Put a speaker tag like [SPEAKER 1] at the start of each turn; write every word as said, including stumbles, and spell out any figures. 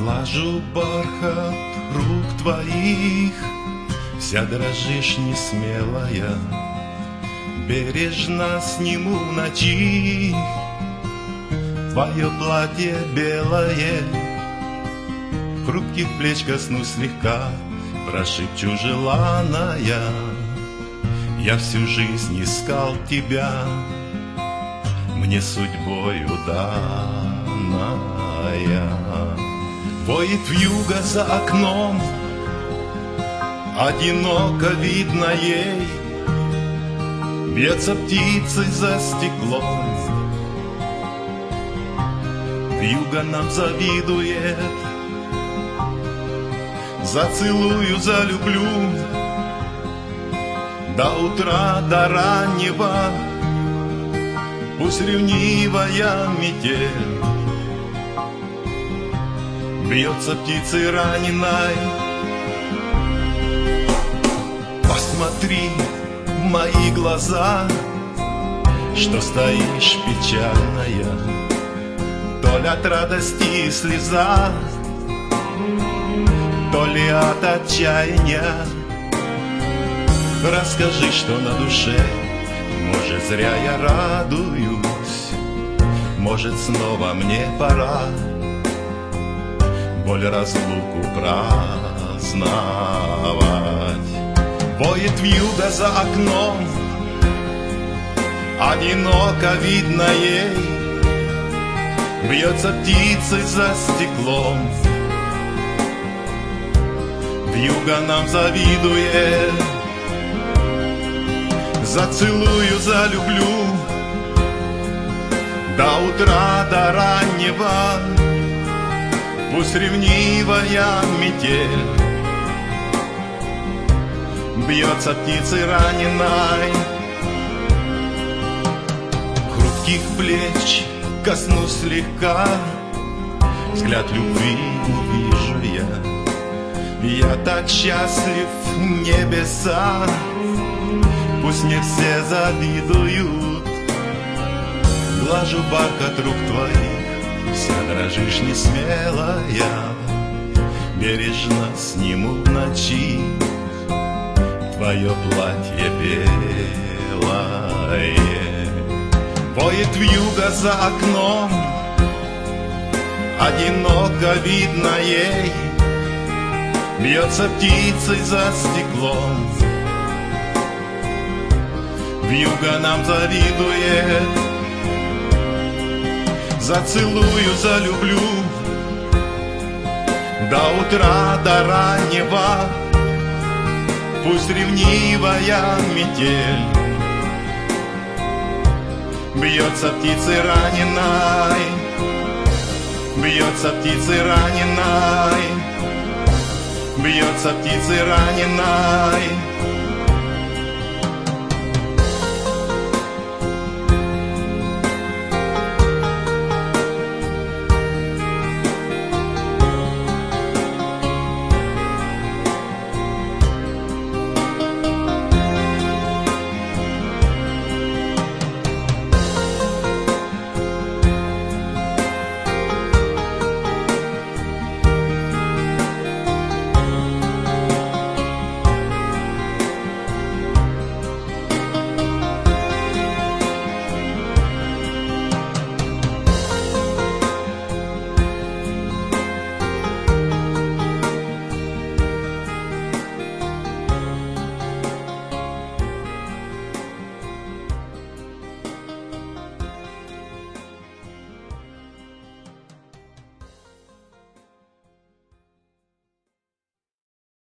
[SPEAKER 1] Глажу бархат рук твоих, вся дрожишь несмелая. Бережно сниму в ночи твое платье белое, хрупких плеч коснусь слегка, прошепчу желанная. Я всю жизнь искал тебя, мне судьбою данная. Воет вьюга за окном, одиноко видно ей, бьется птицей за стеклом. Вьюга нам завидует, зацелую, залюблю, до утра, до раннего, пусть ревнивая метель. Бьется птицей раненой, посмотри в мои глаза, что стоишь печальная, то ли от радости слеза, то ли от отчаяния. Расскажи, что на душе, может, зря я радуюсь, может, снова мне пора боль разлуку праздновать. Воет вьюга за окном, одиноко видно ей, бьется птицей за стеклом. Вьюга нам завидует, зацелую, залюблю, до утра, до раннего, пусть ревнивая метель. Бьется птицей раненой, хрупких плеч коснусь слегка, взгляд любви увижу я. Я так счастлив, небеса, пусть не все завидуют. Глажу бархат рук твоих, вся дрожишь несмелая. Бережно сниму в ночи твое платье белое. Воет вьюга за окном, одиноко видно ей, бьется птицей за стеклом. Вьюга нам завидует, зацелую, залюблю, до утра, до раннего, пусть ревнивая метель. Бьется птицей раненой, бьется птицей раненой, бьется птицей раненой.